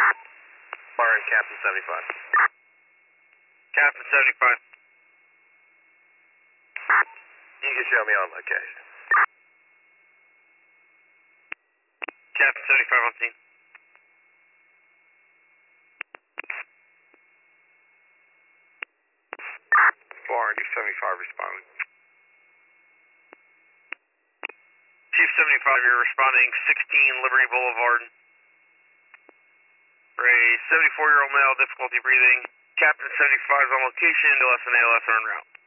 Firing Captain 75. Captain 75. You can show me on location. Captain 75 on scene. Florida 75 responding. Chief 75, you're responding 16 Liberty Boulevard. For a 74-year-old male, difficulty breathing. Captain 75 is on location, LS and ALS are en route.